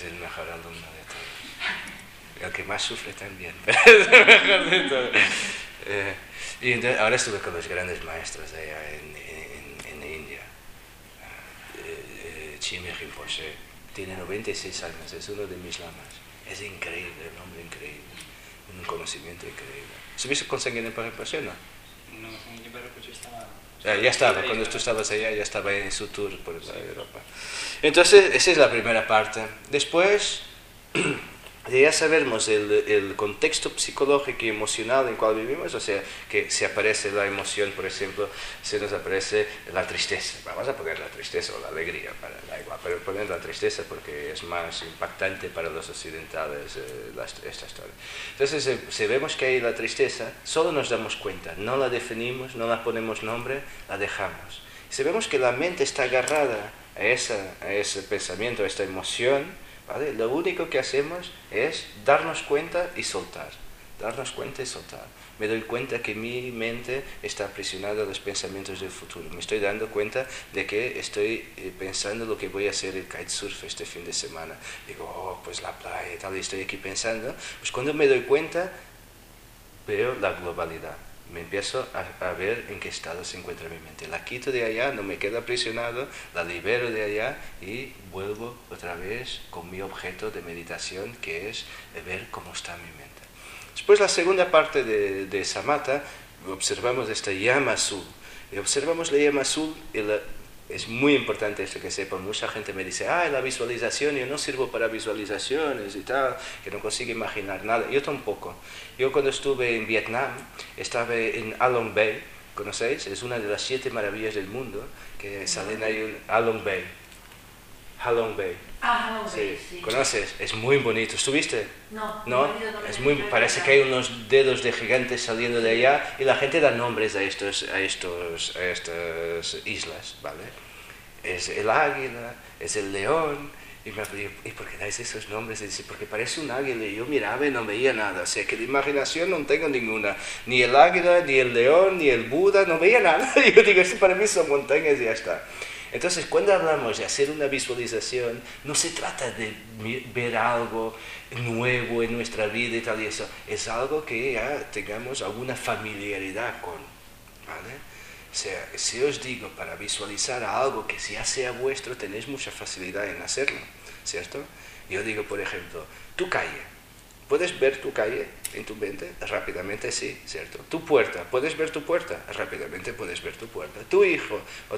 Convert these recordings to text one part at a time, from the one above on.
el mejor alumno de todos. El que más sufre también, pero es el mejor de todos. Y entonces, ahora estuve con los grandes maestros allá en India. Chime Rinpoche tiene 96 años, es uno de mis lamas. Es increíble, un hombre increíble, un conocimiento increíble. ¿Subiste con Sengen Rinpoche, no? No, Sengen Rinpoche estaba... Ya estaba, cuando tú estabas allá, ya estaba en su tour por la Europa. Entonces, esa es la primera parte. Después, ya sabemos el contexto psicológico y emocional en el cual vivimos, o sea, que si aparece la emoción, por ejemplo, se nos aparece la tristeza. Vamos a poner la tristeza o la alegría, da igual, pero poner la tristeza porque es más impactante para los occidentales esta historia. Entonces, si vemos que hay la tristeza, solo nos damos cuenta, no la definimos, no la ponemos nombre, la dejamos. Si vemos que la mente está agarrada a ese pensamiento, a esta emoción, ¿vale? Lo único que hacemos es darnos cuenta y soltar. Darnos cuenta y soltar. Me doy cuenta que mi mente está aprisionada a los pensamientos del futuro. Me estoy dando cuenta de que estoy pensando lo que voy a hacer el kitesurf este fin de semana. Digo, oh, pues la playa y tal, y estoy aquí pensando. Pues cuando me doy cuenta, veo la globalidad. Me empiezo a ver en qué estado se encuentra mi mente. La quito de allá, no me quedo aprisionado, la libero de allá y vuelvo otra vez con mi objeto de meditación, que es ver cómo está mi mente. Después, la segunda parte de Samatha, observamos esta llama azul. Y observamos la llama azul y es muy importante esto que sepan. Mucha gente me dice, la visualización, yo no sirvo para visualizaciones y tal, que no consigo imaginar nada. Yo tampoco. Yo cuando estuve en Vietnam, estaba en Along Bay, ¿conocéis? Es una de las 7 maravillas del mundo, que salen ahí en Along Bay. Halong Bay. Halong Bay, sí. ¿Conoces? Es muy bonito. ¿Estuviste? No. ¿No? Es muy, parece que hay unos dedos de gigantes saliendo de allá y la gente da nombres a estas islas, ¿vale? Es el águila, es el león. Y me pregunté, ¿y por qué dais esos nombres? Y dice, porque parece un águila. Y yo miraba y no veía nada. O sea, que de imaginación no tengo ninguna. Ni el águila, ni el león, ni el Buda, no veía nada. Y yo digo, esto para mí son montañas y ya está. Entonces, cuando hablamos de hacer una visualización, no se trata de ver algo nuevo en nuestra vida y tal y eso. Es algo que ya tengamos alguna familiaridad con, ¿vale? O sea, si os digo, para visualizar algo que ya sea vuestro, tenéis mucha facilidad en hacerlo, ¿cierto? Yo digo, por ejemplo, tu calle. ¿Puedes ver tu calle en tu mente? Rápidamente sí, ¿cierto? Tu puerta, ¿puedes ver tu puerta? Rápidamente puedes ver tu puerta. Tu hijo, o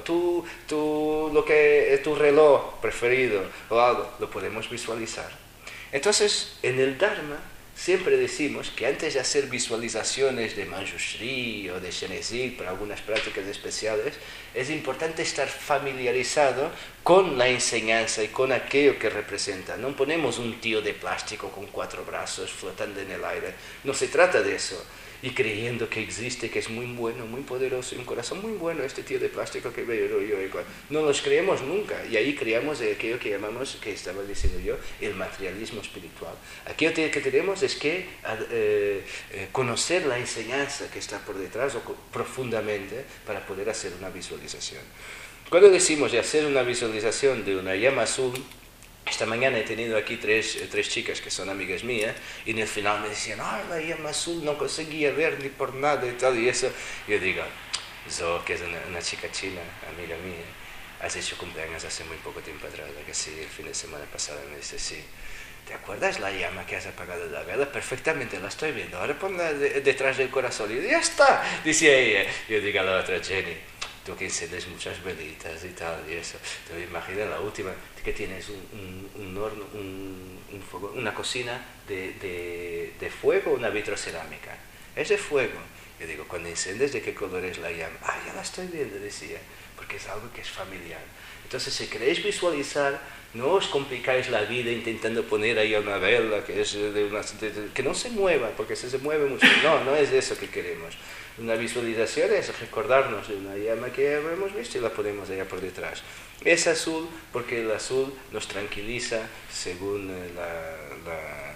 tu reloj preferido, o algo, lo podemos visualizar. Entonces, en el Dharma, siempre decimos que antes de hacer visualizaciones de Manjushri o de Shenesi para algunas prácticas especiales, es importante estar familiarizado con la enseñanza y con aquello que representa. No ponemos un tío de plástico con 4 brazos flotando en el aire. No se trata de eso. Y creyendo que existe, que es muy bueno, muy poderoso, y un corazón muy bueno, este tío de plástico que veo yo igual. No los creemos nunca. Y ahí creamos aquello que llamamos, que estaba diciendo yo, el materialismo espiritual. Aquello que tenemos es que conocer la enseñanza que está por detrás o profundamente para poder hacer una visualización. Cuando decimos de hacer una visualización de una llama azul, esta mañana he tenido aquí tres chicas que son amigas mías y en el final me decían, la llama azul no conseguía ver ni por nada y tal y eso. Y yo digo, Zo, que es una chica china, amiga mía, has hecho cumpleaños hace muy poco tiempo atrás, que sí, el fin de semana pasado. Me dice, sí. ¿Te acuerdas la llama que has apagado la vela? Perfectamente, la estoy viendo. Ahora ponla detrás del corazón. Y ya está, dice ella. Yo digo a la otra, Jenny, tú que enciendes muchas velitas y tal y eso. Te imaginas la última, que tienes un horno, un fuego, una cocina de fuego, una vitrocerámica. Es de fuego. Yo digo, cuando enciendes, ¿de qué color es la llama? Ya la estoy viendo, decía, porque es algo que es familiar. Entonces, si queréis visualizar, no os complicáis la vida intentando poner ahí una vela que es que no se mueva, porque si se mueve mucho. No es eso que queremos. Una visualización es recordarnos de una llama que ya hemos visto y la ponemos allá por detrás. Es azul porque el azul nos tranquiliza según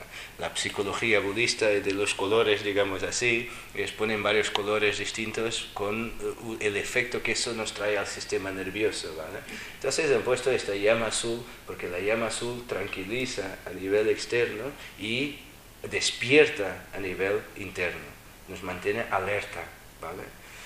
la psicología budista de los colores, digamos así, ellos ponen varios colores distintos con el efecto que eso nos trae al sistema nervioso, ¿vale? Entonces han puesto esta llama azul porque la llama azul tranquiliza a nivel externo y despierta a nivel interno, nos mantiene alerta, ¿vale?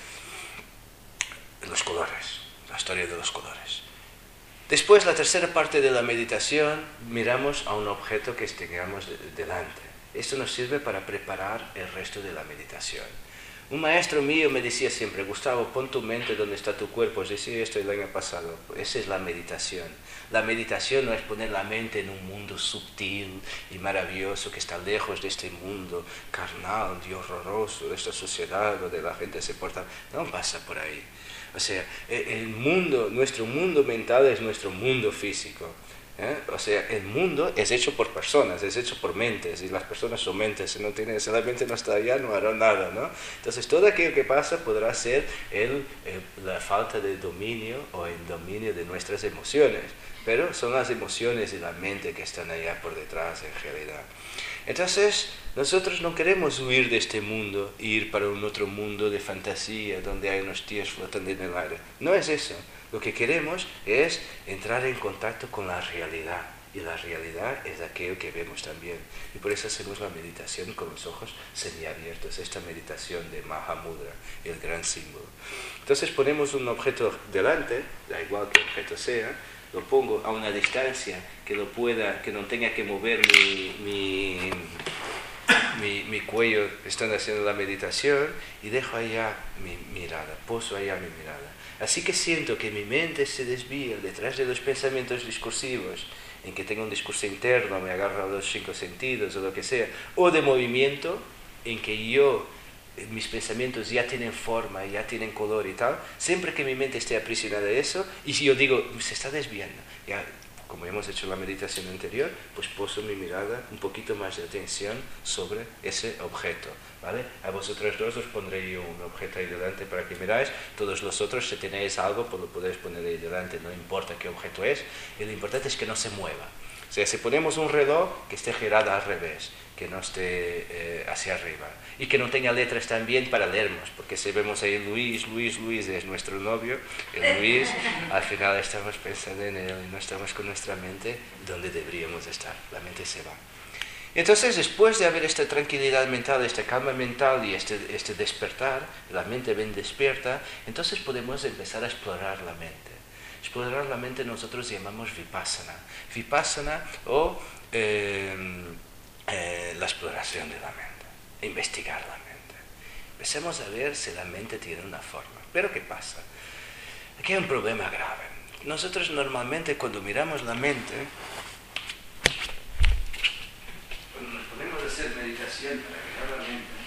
Los colores, la historia de los colores. Después, la tercera parte de la meditación, miramos a un objeto que tengamos delante. Esto nos sirve para preparar el resto de la meditación. Un maestro mío me decía siempre, Gustavo, pon tu mente donde está tu cuerpo. Os decía esto el año pasado. Esa es la meditación. La meditación no es poner la mente en un mundo sutil y maravilloso que está lejos de este mundo carnal y horroroso, de esta sociedad donde la gente se porta. No pasa por ahí. O sea, el mundo, nuestro mundo mental es nuestro mundo físico. O sea, el mundo es hecho por personas, es hecho por mentes, y las personas son mentes, si la mente no está allá no hará nada, ¿no? Entonces todo aquello que pasa podrá ser la falta de dominio o el dominio de nuestras emociones, pero son las emociones y la mente que están allá por detrás en realidad. Entonces, nosotros no queremos huir de este mundo e ir para un otro mundo de fantasía donde hay unos tíos flotando en el aire. No es eso. Lo que queremos es entrar en contacto con la realidad. Y la realidad es aquello que vemos también. Y por eso hacemos la meditación con los ojos semiabiertos. Esta meditación de Mahamudra, el gran símbolo. Entonces ponemos un objeto delante, da igual que objeto sea, lo pongo a una distancia que no tenga que mover mi cuello estando haciendo la meditación y dejo allá mi mirada, poso allá mi mirada. Así que siento que mi mente se desvía detrás de los pensamientos discursivos, en que tengo un discurso interno, me agarro a los 5 sentidos o lo que sea, o de movimiento, en que mis pensamientos ya tienen forma, ya tienen color y tal, siempre que mi mente esté aprisionada de eso, y si yo digo, se está desviando, ya, como hemos hecho en la meditación anterior, pues poso mi mirada un poquito más de atención sobre ese objeto, ¿vale? A vosotros dos os pondré yo un objeto ahí delante para que miráis, todos los otros si tenéis algo pues lo podéis poner ahí delante, no importa qué objeto es, y lo importante es que no se mueva. O sea, si ponemos un reloj que esté girado al revés, que no esté hacia arriba, y que no tenga letras también para leernos, porque si vemos ahí Luis es nuestro novio, el Luis, al final estamos pensando en él y no estamos con nuestra mente donde deberíamos estar, la mente se va. Entonces, después de haber esta tranquilidad mental, esta calma mental y este despertar, la mente bien despierta, entonces podemos empezar a explorar la mente. Explorar la mente nosotros llamamos vipassana. Vipassana o la exploración de la mente, investigar la mente. Empecemos a ver si la mente tiene una forma. Pero ¿qué pasa? Aquí hay un problema grave. Nosotros normalmente cuando miramos la mente, cuando nos ponemos a hacer meditación para mirar la mente,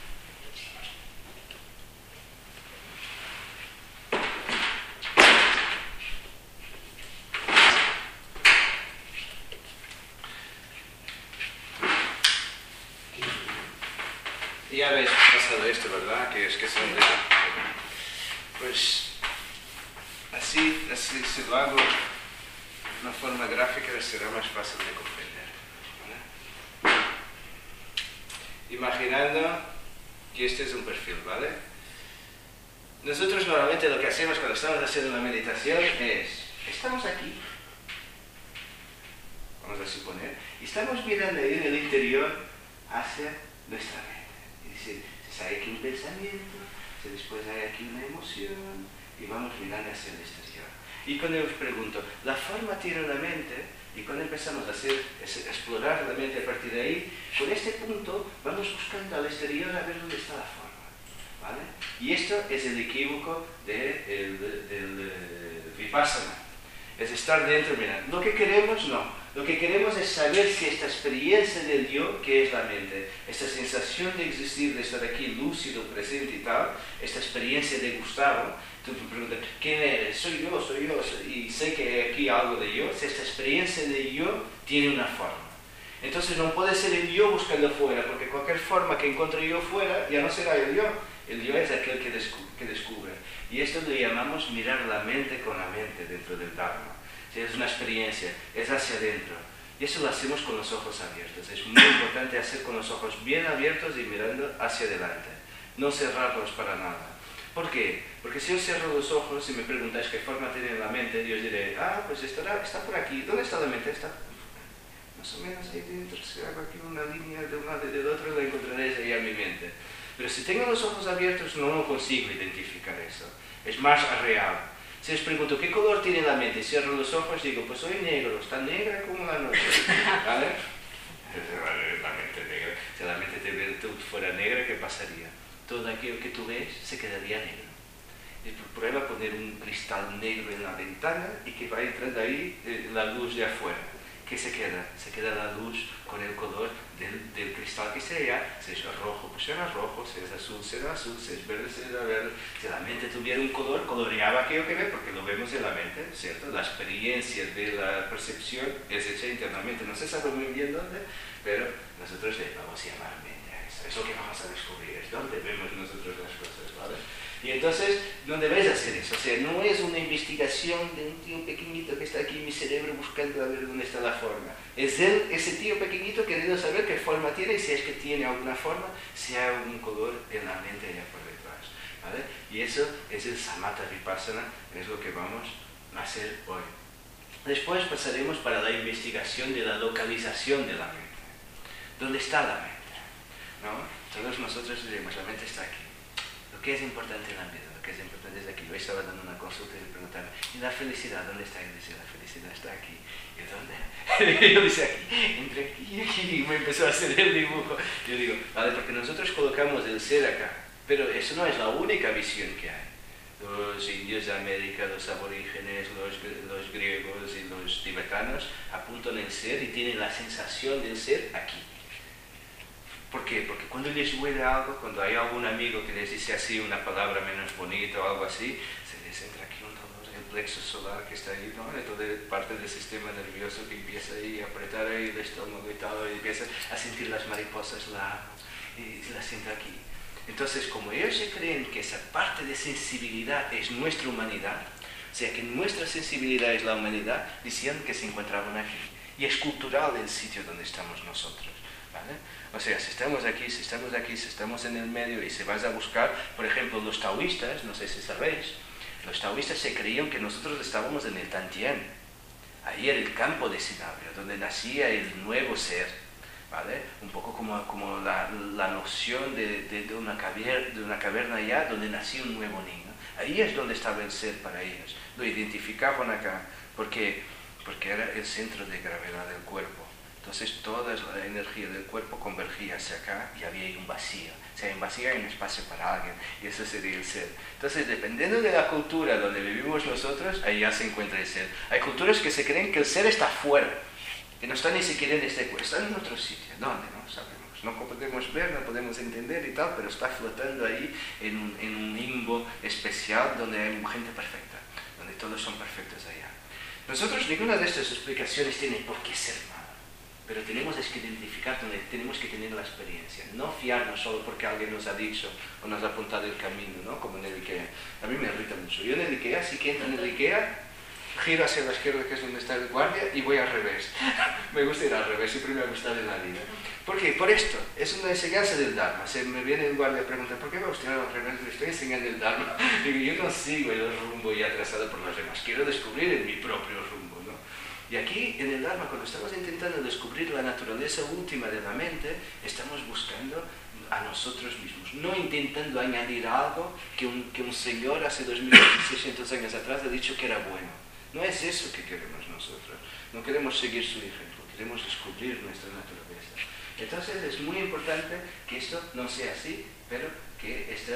y ya habéis pasado esto, ¿verdad? Que son de... Pues así si lo hago de una forma gráfica será más fácil de comprender, ¿vale? Imaginando que este es un perfil, ¿vale? Nosotros normalmente lo que hacemos cuando estamos haciendo una meditación es, estamos aquí, vamos a suponer, y estamos mirando ahí en el interior hacia nuestra mente. Es decir, si hay aquí un pensamiento, si después hay aquí una emoción, y vamos mirando hacia el exterior. Y cuando os pregunto, ¿la forma tiene una mente? Y cuando empezamos a explorar la mente a partir de ahí, con este punto vamos buscando al exterior a ver dónde está la forma, ¿vale? Y esto es el equívoco del vipassana. Es estar dentro, mira, lo que queremos no. Lo que queremos es saber si esta experiencia del yo, que es la mente, esta sensación de existir, de estar aquí lúcido, presente y tal, esta experiencia de Gustavo, tú me preguntas, ¿quién eres? Soy yo, y sé que hay aquí algo de yo, si esta experiencia de yo tiene una forma. Entonces no puede ser el yo buscando fuera, porque cualquier forma que encuentre yo fuera ya no será el yo. El yo es aquel que descubre. Y esto lo llamamos mirar la mente con la mente dentro del Dharma. Si es una experiencia, es hacia adentro. Y eso lo hacemos con los ojos abiertos. Es muy importante hacer con los ojos bien abiertos y mirando hacia adelante. No cerrarlos para nada. ¿Por qué? Porque si yo cierro los ojos y me preguntáis qué forma tiene la mente, yo os diré, pues está por aquí. ¿Dónde está la mente? Está más o menos ahí dentro. Si hago aquí una línea de un lado y del otro, la encontraréis ahí a mi mente. Pero si tengo los ojos abiertos no consigo identificar eso. Es más real. Si os pregunto qué color tiene la mente, cierro los ojos y digo, pues soy negro, está negra como la noche. ¿Vale? La mente negra. Si la mente fuera negra, ¿qué pasaría? Todo aquello que tú ves se quedaría negro. Y prueba a poner un cristal negro en la ventana y que va entrando ahí la luz de afuera. ¿Qué se queda? Se queda la luz con el color del cristal que sea. Si es rojo, pues será rojo. Si es azul, será azul. Si es verde, será verde. Si la mente tuviera un color, coloreaba aquello que ve, porque lo vemos en la mente, ¿cierto? La experiencia de la percepción es hecha internamente. No se sabe muy bien dónde, pero nosotros le vamos a llamar mente a eso. Es lo que vamos a descubrir, es donde vemos nosotros las cosas, ¿vale? Y entonces no debéis hacer eso, o sea, no es una investigación de un tío pequeñito que está aquí en mi cerebro buscando a ver dónde está la forma. Es ese tío pequeñito queriendo saber qué forma tiene y si es que tiene alguna forma, si hay algún color en la mente allá por detrás, ¿vale? Y eso es el Samatha Vipassana, es lo que vamos a hacer hoy. Después pasaremos para la investigación de la localización de la mente. ¿Dónde está la mente? ¿No? Todos nosotros diremos, la mente está aquí. Lo que es importante en la vida, lo que es importante es aquí. Yo estaba dando una consulta y le preguntaba, ¿y la felicidad dónde está? Y dice, la felicidad está aquí. ¿Y dónde? Yo decía, aquí, entre aquí y aquí. Y me empezó a hacer el dibujo. Yo digo, vale, porque nosotros colocamos el ser acá, pero eso no es la única visión que hay. Los indios de América, los aborígenes, los griegos y los tibetanos apuntan el ser y tienen la sensación del ser aquí. ¿Por qué? Porque cuando les duele algo, cuando hay algún amigo que les dice así una palabra menos bonita o algo así, se les entra aquí un dolor en el plexo solar que está ahí, ¿no? De toda parte del sistema nervioso que empieza ahí a apretar ahí el estómago y tal, y empieza a sentir las mariposas y las siente aquí. Entonces, como ellos se creen que esa parte de sensibilidad es nuestra humanidad, o sea, que nuestra sensibilidad es la humanidad, decían que se encontraban aquí. Y es cultural el sitio donde estamos nosotros, ¿vale? O sea, si estamos aquí, si estamos en el medio y se vas a buscar, por ejemplo, los taoístas, no sé si sabéis, los taoístas se creían que nosotros estábamos en el Tantien. Ahí era el campo de Sinabria, donde nacía el nuevo ser, ¿vale? Un poco como la noción de una caverna allá, donde nacía un nuevo niño. Ahí es donde estaba el ser para ellos. Lo identificaban acá, porque era el centro de gravedad del cuerpo. Entonces toda la energía del cuerpo convergía hacia acá y había ahí un vacío. O sea, en vacío hay un espacio para alguien y eso sería el ser. Entonces, dependiendo de la cultura donde vivimos nosotros, ahí ya se encuentra el ser. Hay culturas que se creen que el ser está fuera, que no está ni siquiera en este cuerpo, está en otro sitio. ¿Dónde? No sabemos. No podemos ver, no podemos entender y tal, pero está flotando ahí en un limbo especial donde hay gente perfecta, donde todos son perfectos allá. Nosotros, ninguna de estas explicaciones tiene por qué ser malo. Pero tenemos que identificar donde tenemos que tener la experiencia, no fiarnos solo porque alguien nos ha dicho o nos ha apuntado el camino, ¿no? Como en el IKEA. A mí me irrita mucho. Yo en el IKEA, sí que entro en el IKEA, giro hacia la izquierda, que es donde está el guardia, y voy al revés. Me gusta ir al revés, siempre me ha gustado en la vida. ¿Por qué? Por esto. Es una enseñanza del Dharma. Se me viene el guardia a preguntar, ¿por qué va usted al revés? Le estoy enseñando el Dharma. Digo, yo no sigo el rumbo ya trazado por los demás. Quiero descubrir en mi propio rumbo. Y aquí, en el Dharma, cuando estamos intentando descubrir la naturaleza última de la mente, estamos buscando a nosotros mismos, no intentando añadir algo que un señor hace 2600 años atrás ha dicho que era bueno. No es eso que queremos nosotros. No queremos seguir su ejemplo, queremos descubrir nuestra naturaleza. Entonces, es muy importante que esto no sea así, pero que esta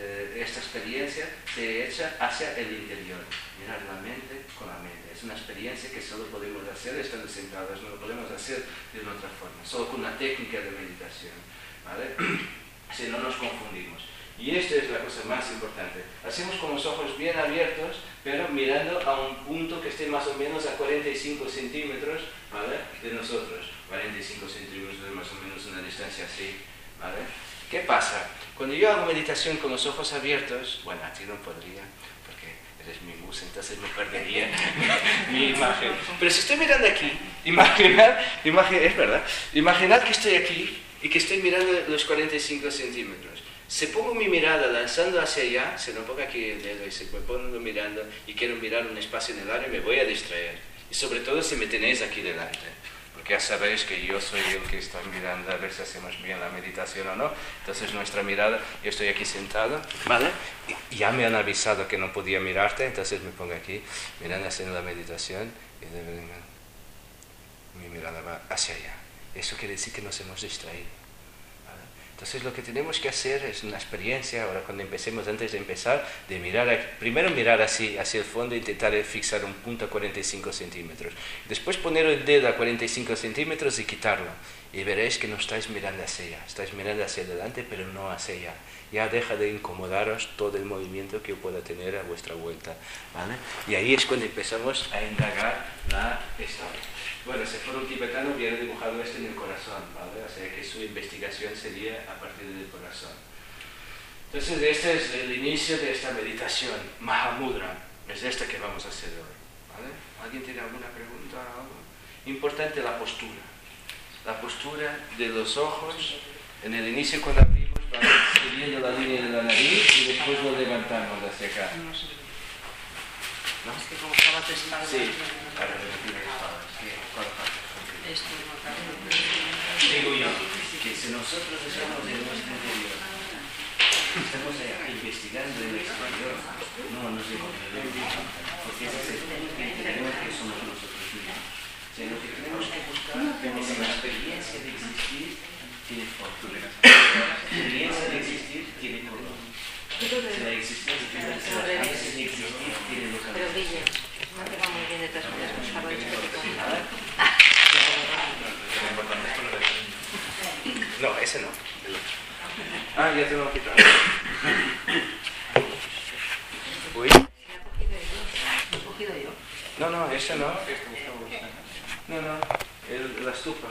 experiencia se echa hacia el interior, mirar la mente con la mente. Es una experiencia que solo podemos hacer estando sentados, no lo podemos hacer de otra forma, solo con una técnica de meditación, ¿vale? Si no nos confundimos. Y esta es la cosa más importante. Hacemos con los ojos bien abiertos, pero mirando a un punto que esté más o menos a 45 centímetros, ¿vale? De nosotros. 45 centímetros es más o menos una distancia así, ¿vale? ¿Qué pasa? Cuando yo hago meditación con los ojos abiertos, bueno, a ti no podría, porque eres mi musa, entonces me perdería mi imagen. Pero si estoy mirando aquí, es verdad, imaginad que estoy aquí y que estoy mirando los 45 centímetros. Si pongo mi mirada lanzando hacia allá, se lo pongo aquí el dedo y se me pongo mirando y quiero mirar un espacio en el área, me voy a distraer. Y sobre todo si me tenéis aquí delante. Porque ya sabéis que yo soy el que está mirando a ver si hacemos bien la meditación o no. Entonces nuestra mirada, yo estoy aquí sentado, ¿vale? Y ya me han avisado que no podía mirarte, entonces me pongo aquí, mirando, haciendo la meditación, y mi mirada va hacia allá. Eso quiere decir que nos hemos distraído. Entonces lo que tenemos que hacer es una experiencia, ahora cuando empecemos, antes de empezar, de mirar, primero mirar así, hacia el fondo e intentar fixar un punto a 45 centímetros. Después poner el dedo a 45 centímetros y quitarlo. Y veréis que no estáis mirando hacia allá, estáis mirando hacia adelante, pero no hacia allá. Ya deja de incomodaros todo el movimiento que pueda tener a vuestra vuelta, ¿vale? Y ahí es cuando empezamos a indagar la historia. Bueno, si fuera un tibetano hubiera dibujado esto en el corazón, ¿vale? O sea que su investigación sería a partir del corazón. Entonces este es el inicio de esta meditación, Mahamudra, es esta que vamos a hacer hoy, ¿vale? ¿Alguien tiene alguna pregunta o algo? Importante la postura de los ojos, en el inicio cuando abrimos vamos siguiendo la línea de la nariz y después lo levantamos hacia acá. ¿No? Es que como estaba testado. Sí, para repetir las palabras. Esto no acaba. Digo yo, que si nosotros estamos en nuestro interior, estamos investigando en el exterior, no nos encontraremos, porque ese es el punto que tenemos que somos nosotros mismos. O sea, lo que tenemos que buscar es la experiencia de existir tiene forma. La experiencia de existir tiene color. Si la existencia de existir tiene localización. Pero Guille, no te va muy bien de todas maneras, buscarlo de No, ese no. Ah, ya tengo que quitar. Uy. ¿Lo he cogido yo? No, ese no. No, la estufa.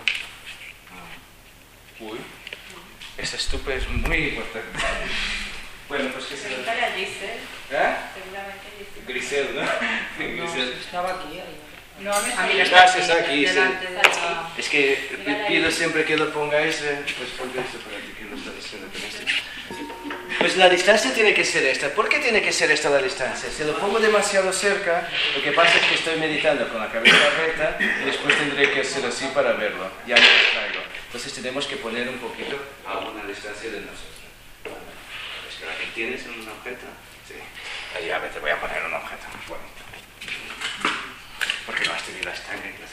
Uy. Esa estufa es muy importante. Bueno, pues que se lo... Grisel. ¿Eh? Seguramente Grisel. Grisel, ¿no? Grisel. Estaba aquí. No, me Ah, mira, está aquí, sí. delante de la... Es que pido siempre que lo pongáis, pues pongo esto para que lo está diciendo con esto. Pues la distancia tiene que ser esta. ¿Por qué tiene que ser esta la distancia? Si lo pongo demasiado cerca, lo que pasa es que estoy meditando con la cabeza recta y después tendré que hacer así para verlo. Ya me distraigo. Entonces tenemos que poner un poquito a una distancia de nosotros. Es que la que tienes un objeto. Sí. Ahí a ver, te voy a poner un objeto bonito. Porque no has tenido las tangas y las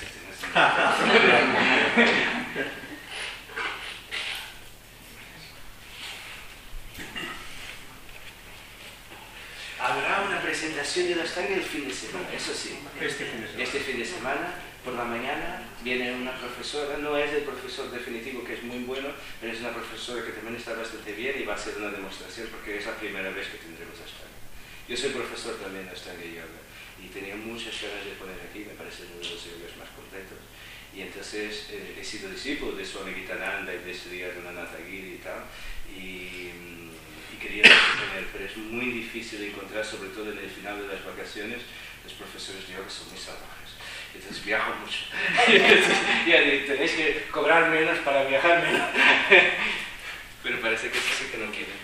Habrá una presentación de la Ashtanga el fin de semana, eso sí. Este fin de semana, por la mañana, viene una profesora, no es el profesor definitivo que es muy bueno, pero es una profesora que también está bastante bien y va a hacer una demostración porque es la primera vez que tendremos Ashtanga. Yo soy profesor también de Ashtanga Yoga y tenía muchas ganas de poner aquí, me parece uno de los yogas más completos. Y entonces he sido discípulo de Swami Gitananda y de Sri Arunanatha Giri y tal. Y quería tener, pero es muy difícil encontrar, sobre todo en el final de las vacaciones, los profesores de yoga son muy salvajes. Entonces viajo mucho. Y tenéis que cobrar menos para viajar menos. Pero parece que eso sí que no quieren.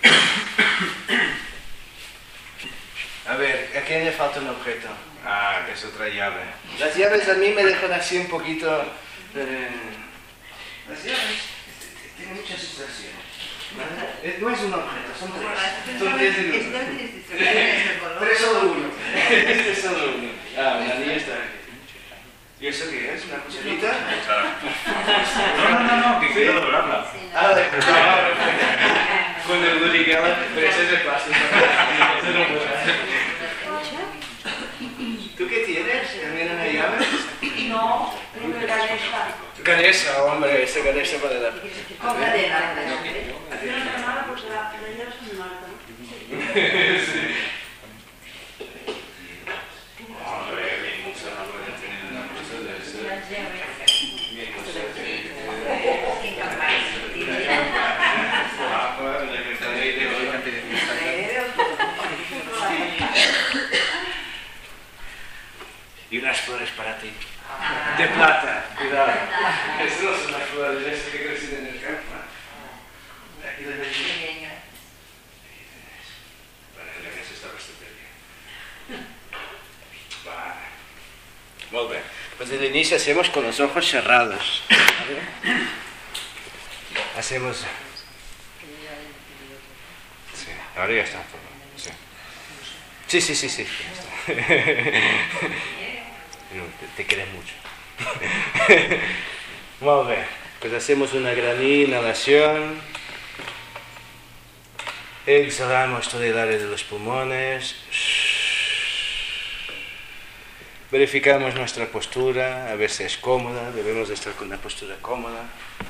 A ver, ¿a quién le falta un objeto? Ah, es otra llave. Las llaves a mí me dejan así un poquito... las llaves tienen muchas sensaciones. No es un objeto, son tres. Son tres en uno. Tres solo uno. Este es solo uno. Ah, la niña está aquí. ¿Y eso qué es? ¿Una cucharita? No, que quiero doblarla. Ah, con el lubricado, pero ese es el paso. Eso no puedo hacer. ¿Tú qué tienes? ¿También una llave? No, una Ganesha. Ganesha, hombre, ese Ganesha para dar. Con cadena. No, nada, porque la llave es muy alta. Sí. Hombre, bien, mucho no puede tener una cosa de eso. Las llaves. Ah, claro, ya que está las flores para ti. De plata, cuidado. Estas no son las flores, estas que crecen en el campo. Aquí las ves. Bueno, en la mesa está bastante bien. Vale. Muy bien. Pues desde el inicio hacemos con los ojos cerrados. Hacemos... Sí, ahora ya está. Sí. Sí. Ya está. Te quieres mucho. Muy bien. Pues hacemos una gran inhalación. Exhalamos todo el área de los pulmones. Verificamos nuestra postura, a ver si es cómoda. Debemos de estar con una postura cómoda.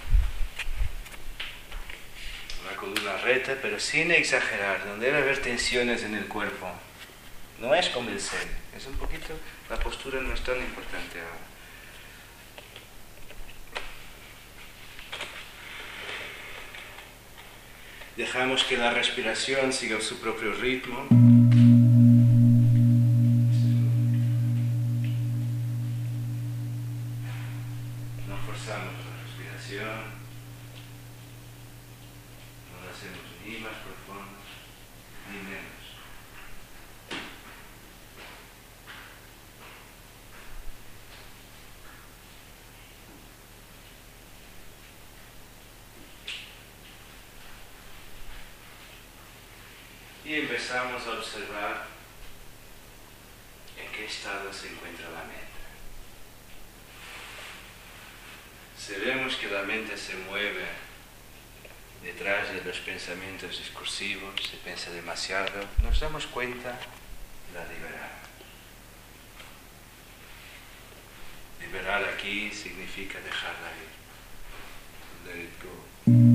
Una columna recta, pero sin exagerar. No debe haber tensiones en el cuerpo. No es como el Zen. Es un poquito... La postura no es tan importante ahora. Dejamos que la respiración siga su propio ritmo. No forzamos la respiración. No la hacemos ni más profundo ni menos. Y empezamos a observar en qué estado se encuentra la mente. Si vemos que la mente se mueve detrás de los pensamientos discursivos, se piensa demasiado, nos damos cuenta y la liberamos. Liberar aquí significa dejarla ir. Let it go.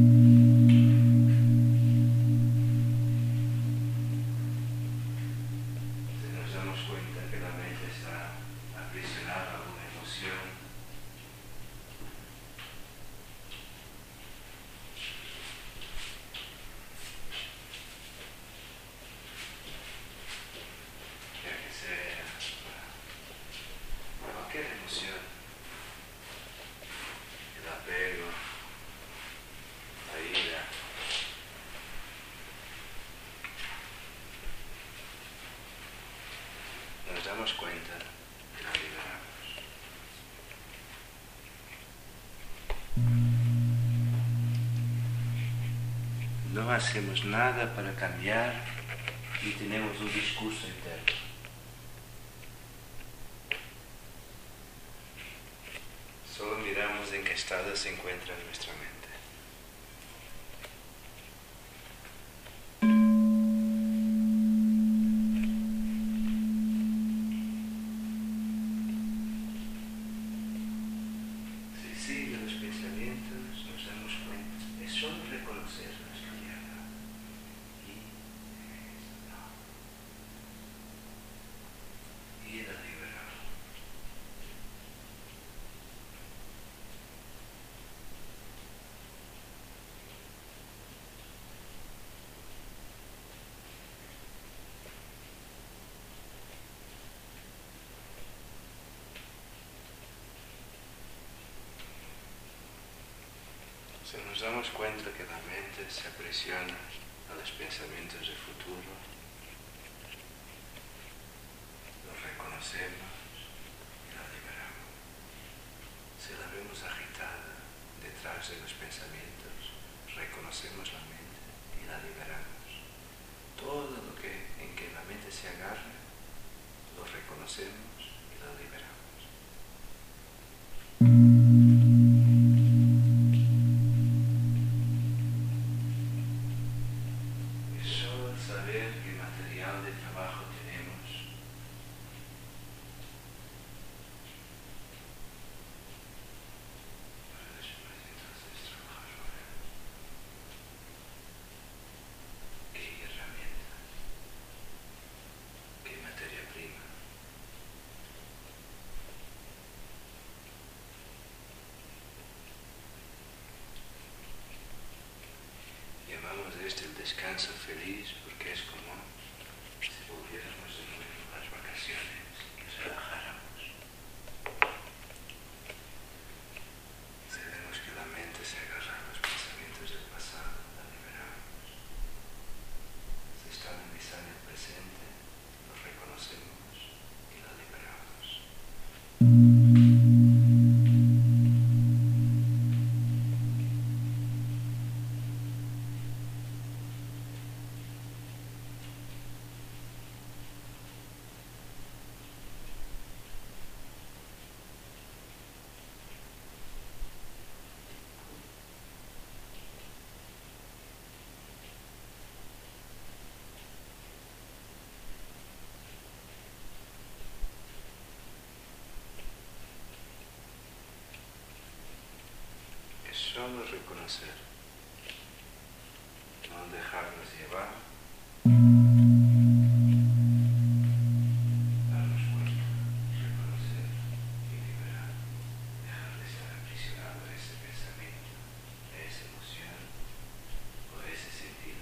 Nos damos cuenta y la liberamos. No hacemos nada para cambiar y tenemos un discurso interno. Solo miramos en qué estado se encuentra nuestra mente. Si nos damos cuenta que la mente se aprisiona a los pensamientos de futuro, los reconocemos y la liberamos. Si la vemos agitada detrás de los pensamientos, reconocemos la mente y la liberamos. Todo lo que en que la mente se agarre, lo reconocemos y la liberamos. Este el descanso feliz porque es como si volviéramos de nuevo a las vacaciones, nos relajáramos. reconocer, no dejarnos llevar, darnos cuenta, reconocer y liberar, dejar de estar aprisionado a ese pensamiento, a esa emoción o a ese sentido.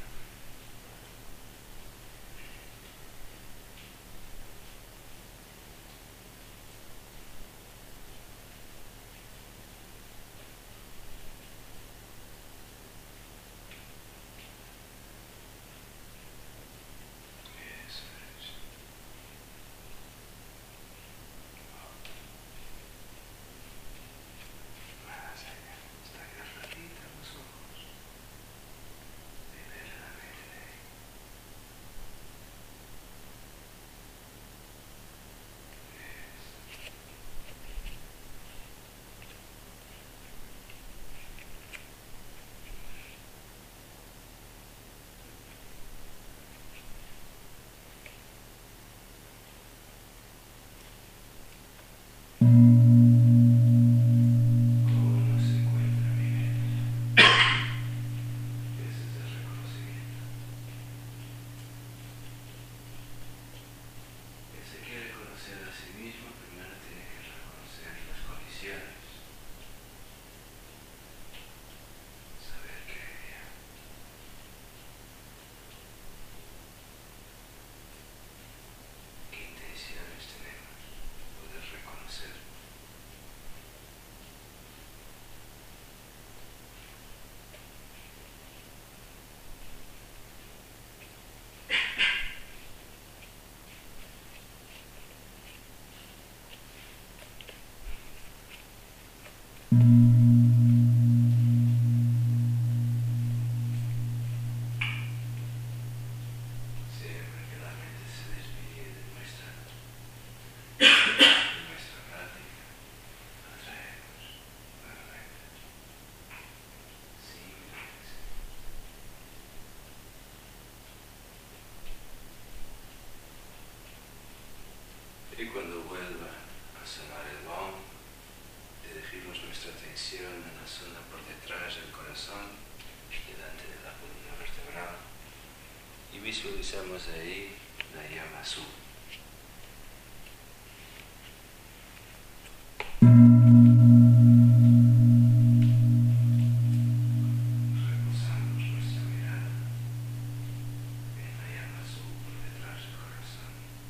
Y cuando vuelva a sonar el gong, dirigimos nuestra atención a la zona por detrás del corazón, delante de la columna vertebral, y visualizamos ahí la llama azul. Reposamos nuestra mirada en la llama azul por detrás del corazón.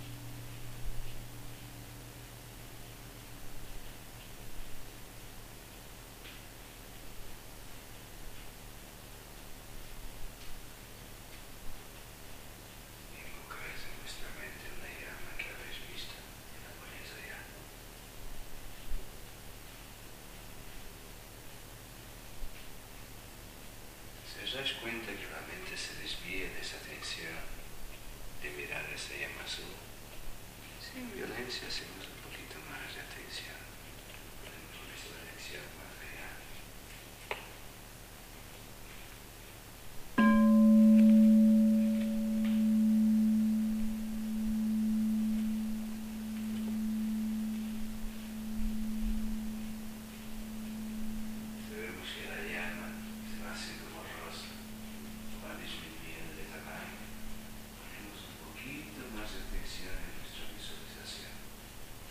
Invocáis en vuestra mente una llama que habéis visto y la ponéis allá. Si os dais cuenta que la mente se desvíe de esa atención, de mirar esa llama azul, sin violencia hacemos un poquito más de atención. Ponemos nuestra atención más allá. Sabemos que la llama se va haciendo borrosa, va disminuyendo de tamaño. Ponemos un poquito más de atención en nuestra visualización.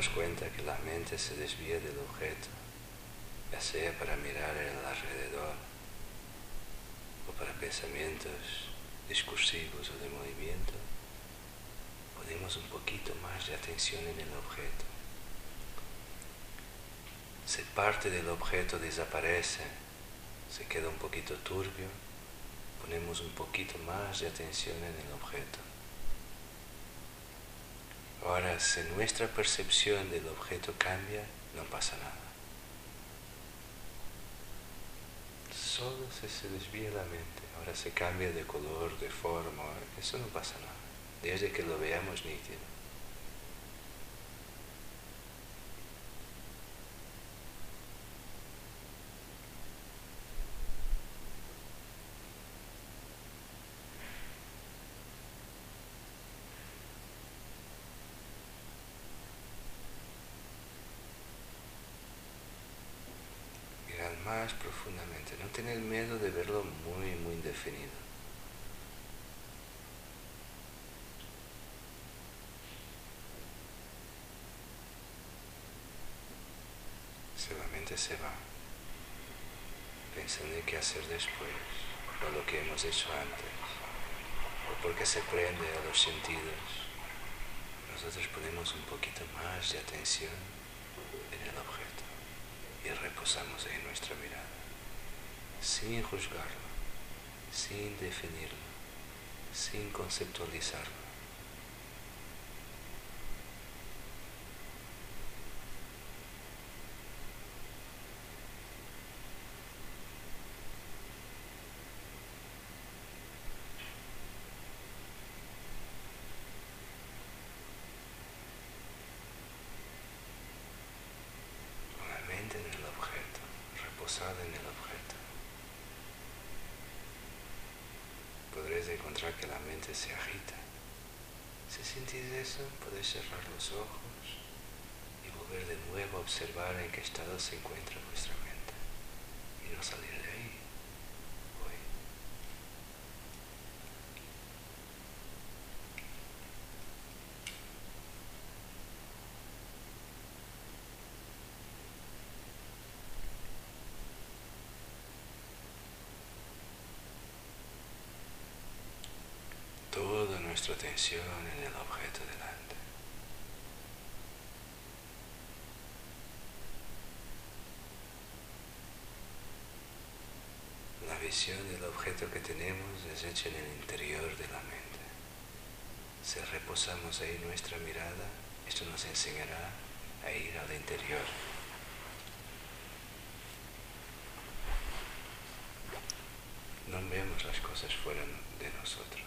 damos cuenta que la mente se desvía del objeto, ya sea para mirar el alrededor o para pensamientos discursivos o de movimiento, ponemos un poquito más de atención en el objeto. Si parte del objeto desaparece, se queda un poquito turbio, ponemos un poquito más de atención en el objeto. Ahora, si nuestra percepción del objeto cambia, no pasa nada. Solo si se desvía la mente, ahora se cambia de color, de forma, eso no pasa nada, desde que lo veamos nítido. Más profundamente, no tener miedo de verlo muy, muy definido. Si la mente se va, pensando en qué hacer después, o lo que hemos hecho antes, o porque se prende a los sentidos, nosotros ponemos un poquito más de atención en el objeto y reposamos en nuestra mirada, sin juzgarlo, sin definirlo, sin conceptualizarlo. Con la mente en el objeto, reposada en el objeto, podréis encontrar que la mente se agita. Si sentís eso, podéis cerrar los ojos y volver de nuevo a observar en qué estado se encuentra vuestra mente y no salir de ahí hoy. Toda nuestra atención en el objeto delante. La visión del objeto que tenemos es hecha en el interior de la mente. Si reposamos ahí nuestra mirada, esto nos enseñará a ir al interior. No vemos las cosas fuera de nosotros.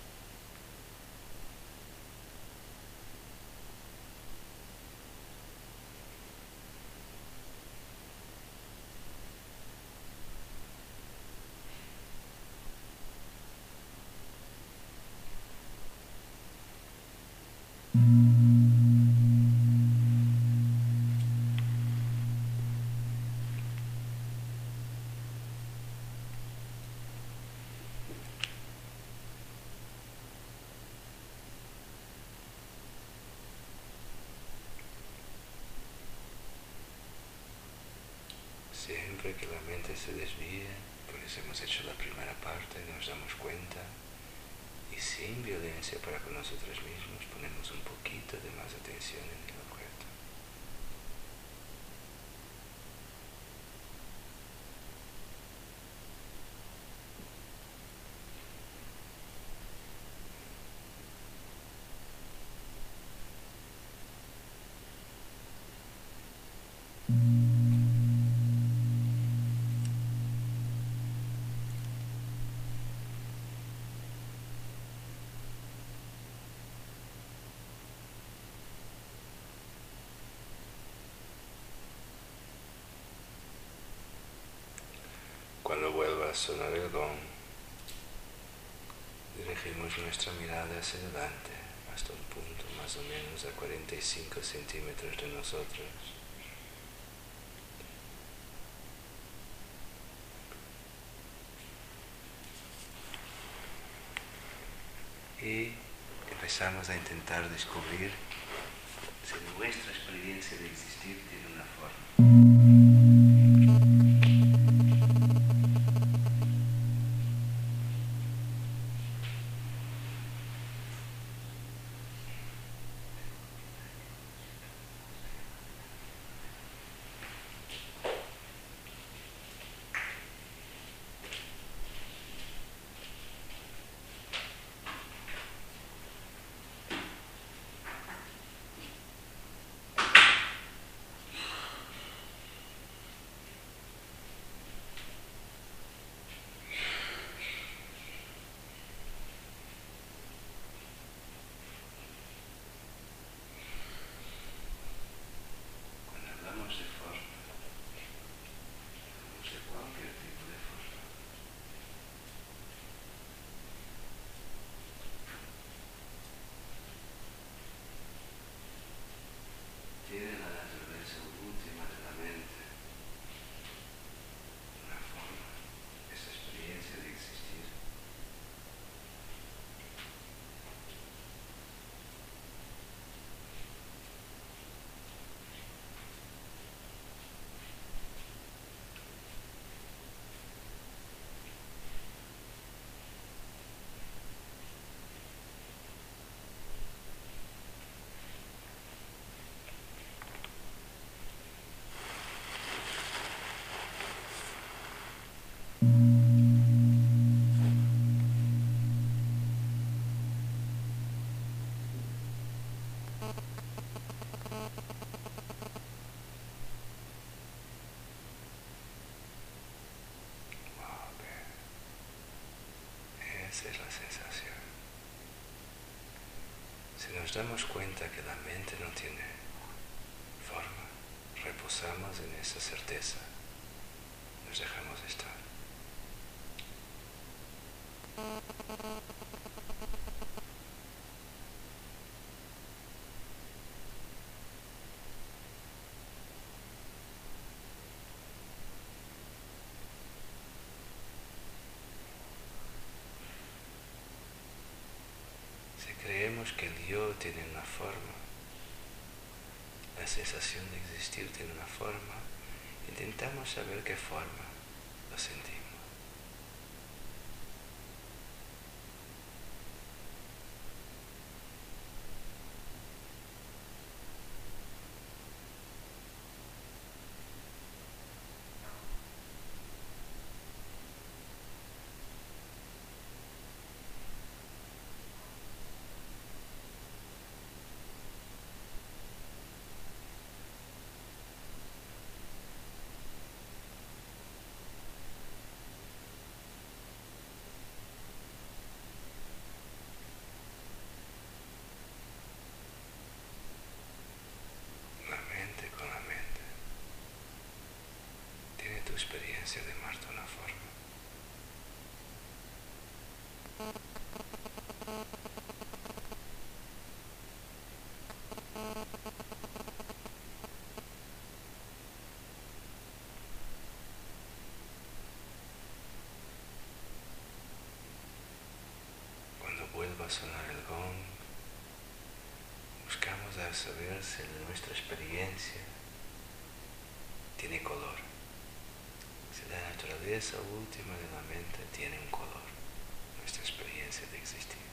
Siempre que la mente se desvíe, pues hemos hecho la primera parte, nos damos cuenta y sin violencia para con nosotros mismos ponemos un poquito de más atención en el objeto. Cuando vuelva a sonar el gong, dirigimos nuestra mirada hacia adelante, hasta un punto más o menos a 45 centímetros de nosotros. Y empezamos a intentar descubrir si nuestra experiencia de existir tiene una forma. Cuando hablamos de forma, hablamos de cualquier tipo de forma. Tiene la naturaleza última de la mente una forma, esa experiencia de existir. Esa es la sensación. Si nos damos cuenta que la mente no tiene forma, reposamos en esa certeza, nos dejamos estar. Si creemos que el yo tiene una forma, la sensación de existir tiene una forma, intentamos saber qué forma lo sentimos. La mente con la mente tiene tu experiencia de darte una forma. Cuando vuelva a sonar el gong, buscamos a saber si nuestra experiencia tiene color, si la naturaleza última de la mente tiene un color, nuestra experiencia de existir.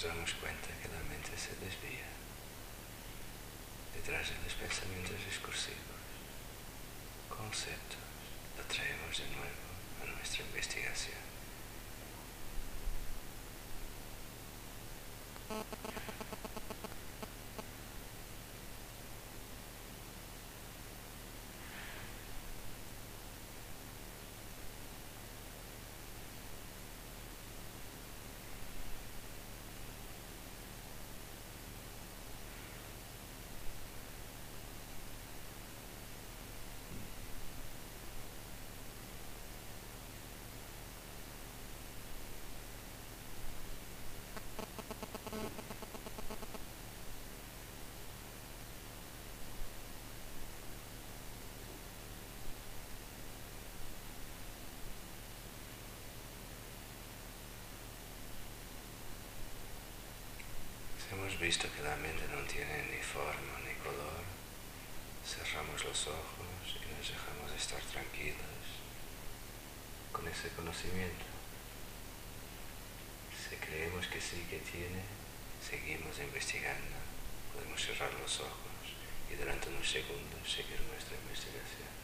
nos damos cuenta que la mente se desvía detrás de los pensamientos discursivos, conceptos, lo traemos de nuevo a nuestra investigación. Hemos visto que la mente no tiene ni forma ni color. Cerramos los ojos y nos dejamos estar tranquilos con ese conocimiento. Si creemos que sí que tiene, seguimos investigando. Podemos cerrar los ojos y durante unos segundos seguir nuestra investigación.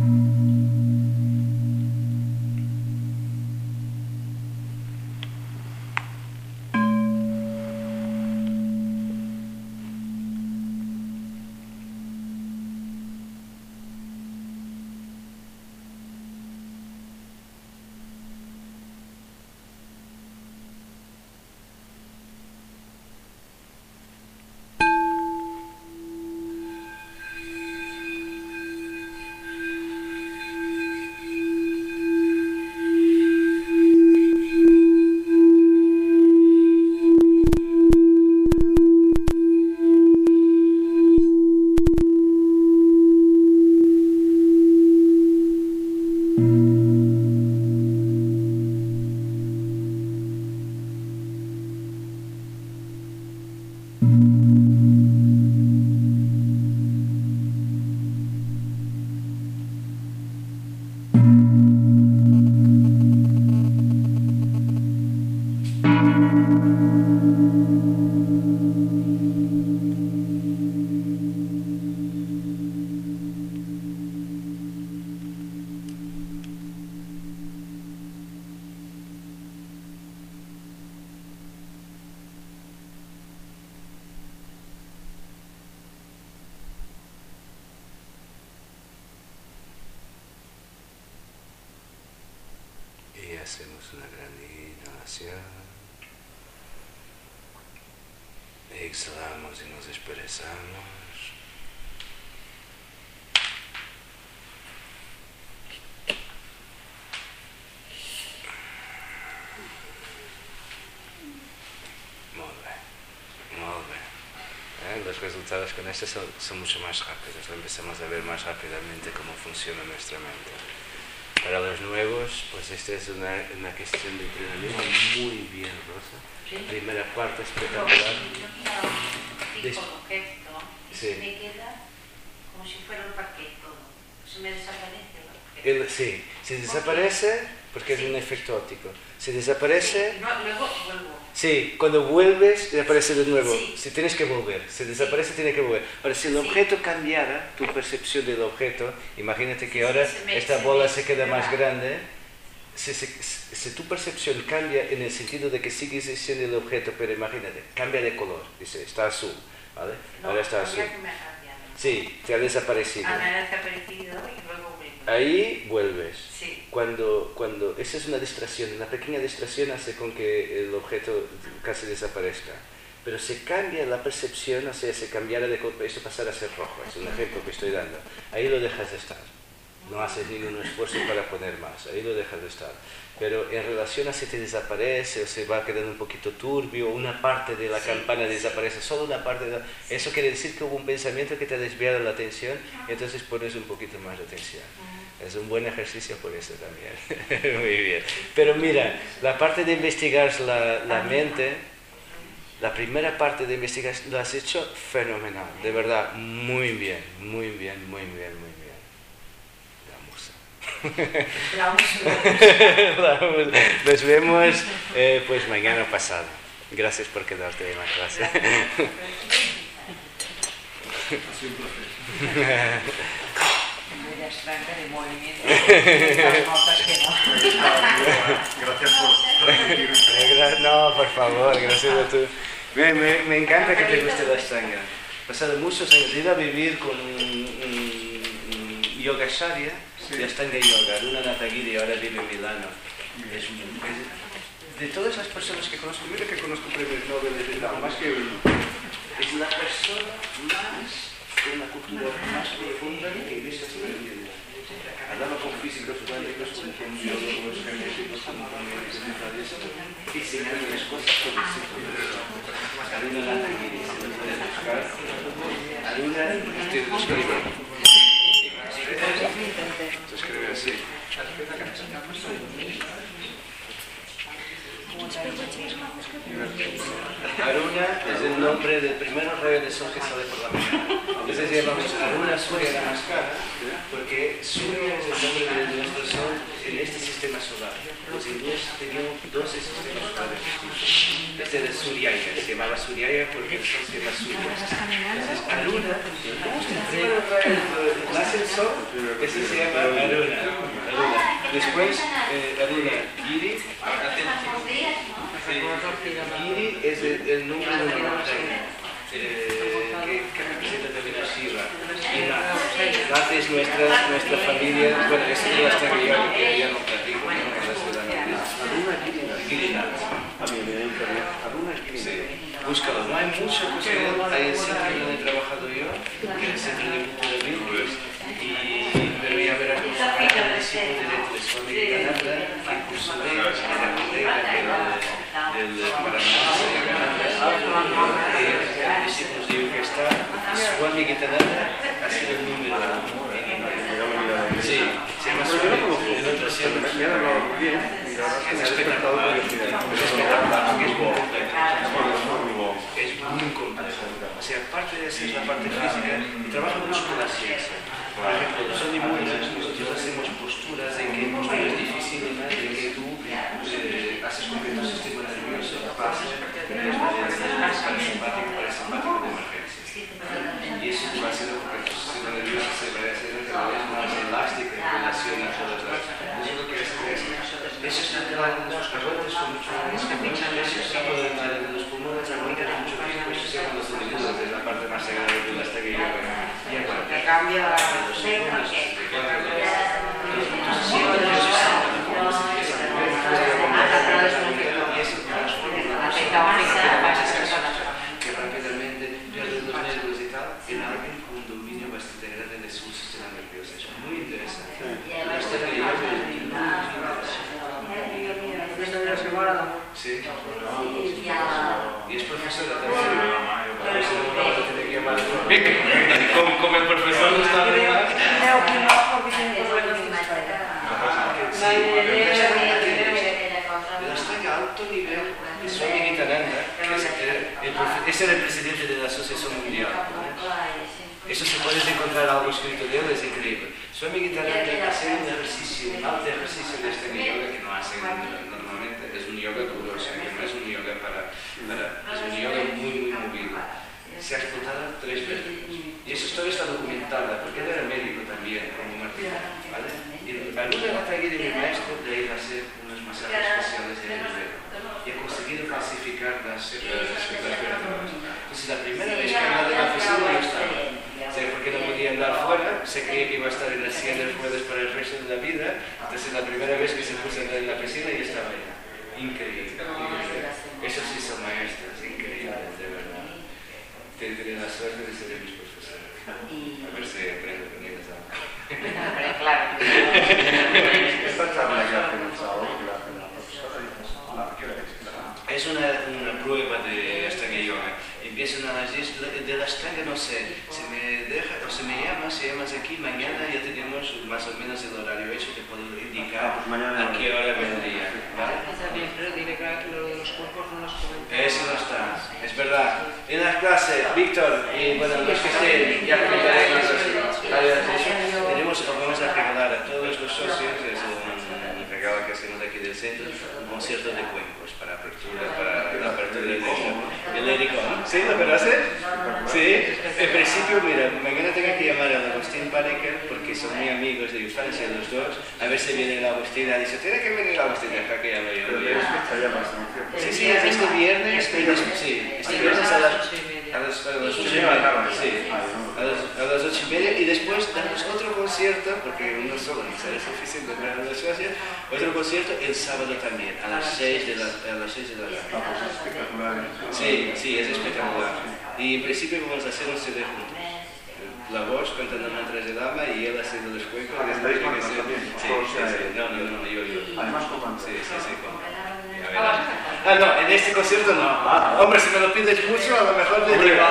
Hacemos una gran inhalación, exhalamos y nos expresamos. Muy bien. Los resultados con esto son mucho más rápidos. Empezamos a ver más rápidamente cómo funciona nuestra mente. Para los nuevos, pues esta es una cuestión de entrenamiento muy bien, Rosa. Sí. La primera parte espectacular. Tipo objeto, y Sí. se me queda como si fuera un paquete. Se me desaparece el objeto. Sí, si desaparece, porque es Sí. un efecto óptico. Si desaparece, Sí, no, luego vuelvo. sí, cuando vuelves, aparece de nuevo. Sí. Si tienes que volver, si desaparece, tiene que volver. Ahora, si el objeto cambiara, tu percepción del objeto, imagínate que ahora esta bola se queda más grande. Si tu percepción cambia en el sentido de que sigue existiendo el objeto, pero imagínate, cambia de color, dice, está azul, ¿vale? No, Ahora está azul. había que me ha cambiado. Sí, te ha desaparecido. Me ha desaparecido y luego vuelvo. Ahí vuelves. Sí. Cuando esa es una distracción, una pequeña distracción hace con que el objeto casi desaparezca. Pero se cambia la percepción, o sea, se cambiara de color, esto pasará a ser rojo, es un ejemplo que estoy dando. Ahí lo dejas de estar. No haces ningún esfuerzo para poner más, ahí lo dejas de estar. Pero en relación a si te desaparece o se va quedando un poquito turbio, una parte de la campana desaparece, solo una parte de eso quiere decir que hubo un pensamiento que te ha desviado la atención, y entonces pones un poquito más de atención. Es un buen ejercicio por eso también. Muy bien. Pero mira, la parte de investigar la mente, la primera parte de investigar, lo has hecho fenomenal, de verdad, muy bien, muy bien, muy bien, muy bien. Nos vemos pues mañana pasado. Gracias por quedarte en la clase. Ha sido un placer. De Ashtanga, de movimiento, las notas que no. Gracias por No, por favor, gracias a tú. Me encanta que te guste la Ashtanga. He pasado muchos años, he ido a vivir con un yogacharya de Ashtanga Yoga, Aruna Natagiri, ahora vive en Milano. De todas las personas que conozco, mira que conozco premios Nobel, más que uno, es la persona más, con una cultura más profunda que he visto en mi vida. Hablaba con físicos cuánticos, con biólogos, genéticos, con médicos, y enseñándoles cosas sobre el ciclo de la Aruna Natagiri, se lo pueden buscar. Aruna, usted lo escribe. Se escribe así. Aruna es el nombre del primer rayo de sol que sale por la mañana. Entonces llamamos Aruna Surya Namaskara porque Surya es el nombre de nuestro sol en este sistema solar. Los hindúes tenían 12 sistemas solares distintos. Este era Suryaya, se llamaba Suryaya porque el sol se llama Surya. Entonces Aruna, nace el sol, ese se llama Aruna. Después Aruna Giri. Giri es el nombre de una montaña que representa también a Shiva. Y Nath es nuestra familia, bueno, es de la Ashtanga Yoga que ya no platico, no Aruna Girinath. Sí, búscalo, no hay mucho que hay el centro donde he trabajado yo, que es el Centro de Cultura Bíblica, pero ya verás que el discípulo de Swami Vivekananda, que cursó de la biblioteca del Paranamasa y discípulos de Yuka está, Swami Vivekananda ha sido el número uno. Sí, se llama Swami, el otro se llama es espectacular, porque es muy complejo. O sea, aparte de hacer la parte física, trabaja mucho con la ciencia. Por ejemplo, son inmunes, nosotros hacemos posturas en que no es difícil de que tú haces con que tu sistema nervioso pase de parasimpático para el simpático de emergencia. Y eso va a ser porque tu sistema nervioso se va a hacer cada vez más elástico en relación a todas las... Eso es lo que es eso es los carbones con mucho eso es algo de los pulmones aguantan mucho tiempo, eso se llama los unidos, es la parte más sagrada de la Ashtanga Yoga. Y aparte cambia los pulmones que rápidamente pierde los nervios y tal, en alguien con un dominio bastante grande de su sistema nervioso. Es muy interesante. La Ashtanga Yoga es muy interesante. Sí. Y es profesora también. Como el profesor no está de más. A alto nivel, Swami Vivekananda, es el presidente de la Asociación Mundial. Eso se puede encontrar algo escrito de él, es increíble. Swami Vivekananda hace un ejercicio, un alto ejercicio de este yoga que no hace normalmente. Es un yoga duro, o sea, que no es un yoga es un yoga muy movido. Se ha explotado 3 vértebros. Y esa historia está documentada, porque él era médico también, como Martín, ¿vale? Y Aruna Natagiri, mi maestro, le iba a hacer unos masajes especiales de Ayurveda. Y ha conseguido falsificar las vértebras. Entonces, la primera vez que andaba en la oficina yo estaba. O sea, porque no podía andar fuera, sé que iba a estar en la silla del jueves para el resto de la vida. Entonces, la primera vez que se puso a andar en la oficina yo estaba ahí. Increíble. Eso sí son maestros, increíbles, de verdad. Tendré la suerte de ser mis profesores. A ver si aprendo con ellos algo. Claro. Esta charla que hacen el sábado, que la hacen la profesora, es una prueba de Ashtanga Yoga. Empiezan a las 10 de la Ashtanga, no sé, se me deja o se me llama, si llamas aquí, mañana ya tenemos más o menos el horario hecho, te puedo indicar a qué hora vendría. ¿Vale? Está bien, pero dile que lo de los cuerpos no los comentan. Eso no está, es verdad. En la clase, Víctor, y bueno, los que estén, ya comentaremos tenemos, vamos a regalar a todos los socios, es un regalo que hacemos aquí del centro, un concierto de cuencos para la apertura del centro. Y le digo, ¿sí? ¿Lo conoces? Sí. En principio, mira, mañana tengo que llamar al Agustín Pareker porque son muy amigos de infancia los dos. A ver si viene el Agustín. Dice, tiene que venir el Agustín de acá que llamo yo. Pero tienes que echar llamadas, ¿no? Sí, sí, es este viernes. Sí, este viernes a las 8:30. Sí, a las 8:30. Y después damos otro concierto, porque uno solo no será suficiente para la Suecia, otro concierto el sábado también, a las 6 de la tarde. Ah, pues es espectacular. Sí, sí, es espectacular. Y en principio vamos a hacer un CD juntos. La voz cantando mantras de Lama y él haciendo los cuencos. ¿Estáis cantando también? Sí, sí. No, yo. Además, ¿cómo? Sí, ya verás. Ah, no, en este concierto no. Hombre, si me lo pides mucho, a lo mejor te digo.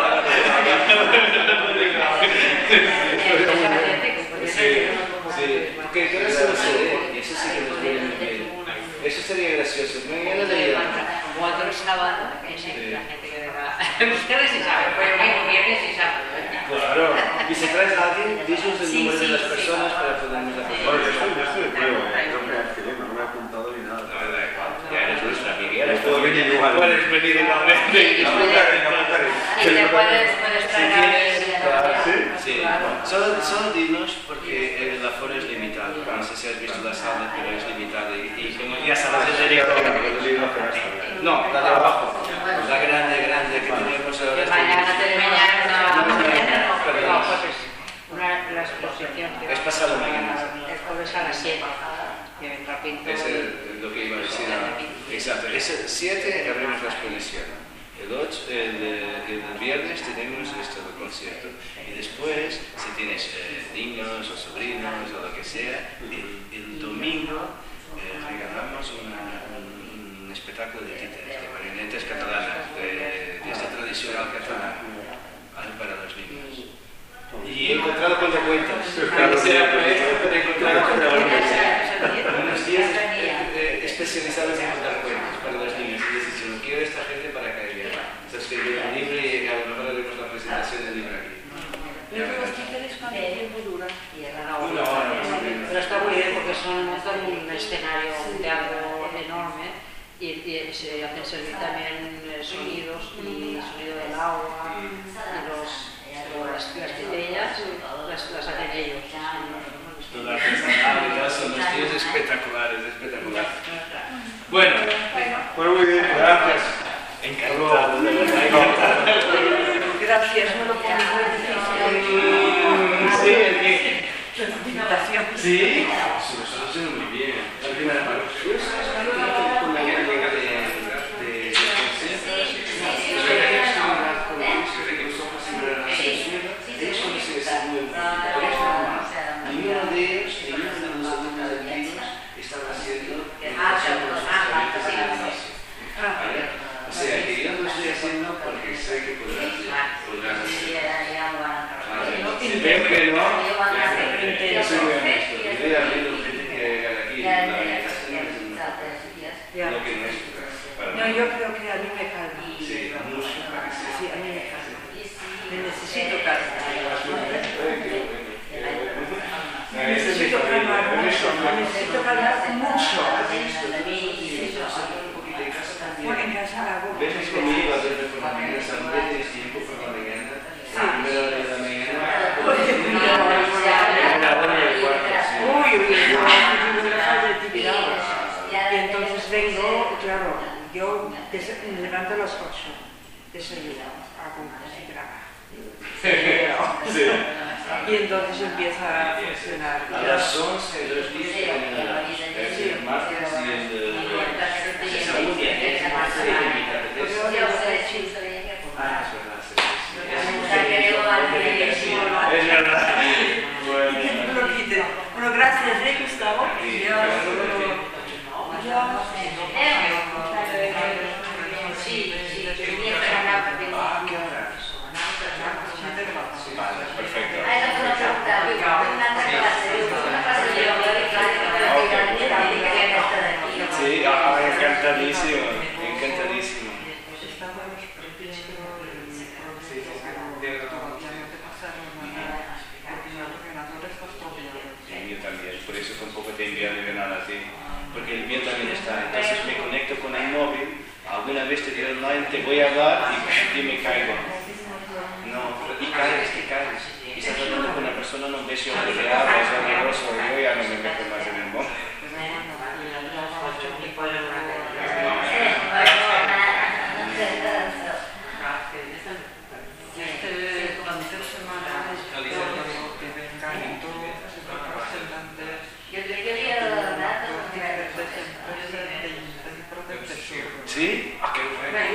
Sí, porque quiero hacer un CD y eso sí que nos viene muy bien. Eso sería gracioso. Mañana le digo. Como otro sábado, que sí, la gente que venga. Ustedes sí saben, pero el viernes sí saben. Claro. Y si traes a alguien, dices el número de las personas para podernos la Bueno, yo estoy de prueba, creo que no me he apuntado ni nada. Ya eres nuestra amiguera. Puedo venir igual. Puedes venir igualmente. Y te puedes traer Sí. Solo dinos porque el aforo es limitado. No sé si has visto la sala, pero es limitado. Y como ya sabes, es no, la de abajo. La grande que tenemos ahora. La exposición que Es pasado mañana. el jueves a las 7. Que vendrá Pinto. Es lo que iba a decir. Exacto. Es el 7 abrimos la exposición. El viernes tenemos este concierto. Y después, si tienes niños o sobrinos o lo que sea, el domingo regalamos un espectáculo de títeres, de marionetas catalanas, de esta tradicional catalana, para los niños. Y he encontrado cuentacuentos. He encontrado cuentacuentos. Unos días especializados en contar cuentos para los niños. Y les he dicho, no quiero esta gente para que viera. Entonces, que yo un libro y a lo mejor haremos la presentación del libro aquí. Los títeres, ¿cuánto tiempo duran? Una hora. Pero está muy bien porque montan un escenario, un teatro enorme y se hacen servir también sonidos y sonido del agua y las titellas las hacen ellos. Toda personalidad, son unos días espectaculares. Bueno, Muy bien. gracias. Encantado. Gracias, no lo pongo Sí, sí, nosotros hacemos muy bien. La primera parte. Con la llegada de y uno de ellos, los alumnos antiguos, estaba haciendo o sea, que yo lo estoy haciendo porque sé que podrás hacer. Si ven que no, yo soy muy honesto. Yo he habido gente que aquí la meditación es lo que no es para No, mí. yo creo que a mí me calma. Sí, mucho. Sí, a mí me calma. Me necesito calma. Necesito calmar mucho. Necesito calmar mucho. Bueno, en casa hago. Ves conmigo a veces por la mañana, también tienes tiempo por la mañana. A primera hora de la mañana. Uy, yo vivo en la fase de actividad. Y entonces vengo, claro, yo me levanto a las 8, desayuno, hago un programa. Sí. Y entonces empieza a funcionar. A las 11, los días de la mañana. El martes y el segundo día. Es verdad. Bueno, gracias, Gustavo. Vale, perfecto. Sí, encantadísimo, encantadísimo. Sí, yo también, por eso tampoco te envié de nada a ti. porque el mío también está. Entonces me conecto con el móvil, alguna vez te digo online, te voy a hablar y me caigo. No, y caes. Y estás hablando con una persona, no ves si hombre te habla, es amoroso, yo ya no me meto más en el móvil. ¿Sí? Ah, qué bueno.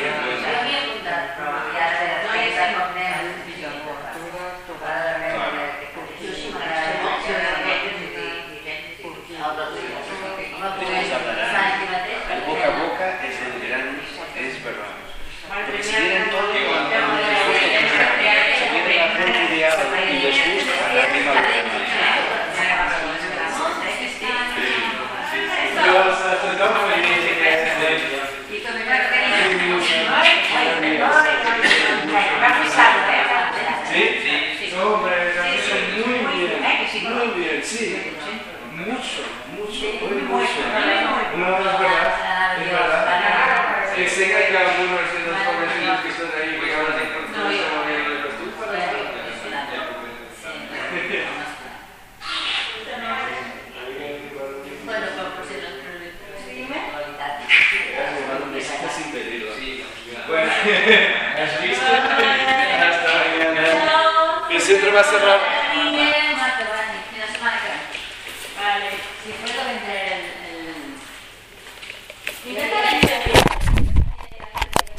El boca a boca es el gran, es verdad. Porque si vienen todos, si viene la gente ideal y les gusta, a la misma vez. Muy bien, sí. Mucho. No, es verdad. Enseña que algunos de los jovencitos que están ahí que ahora no están viendo el costume. Sin pedirlo. Bueno, ¿has visto? Hasta mañana. El centro va a cerrar.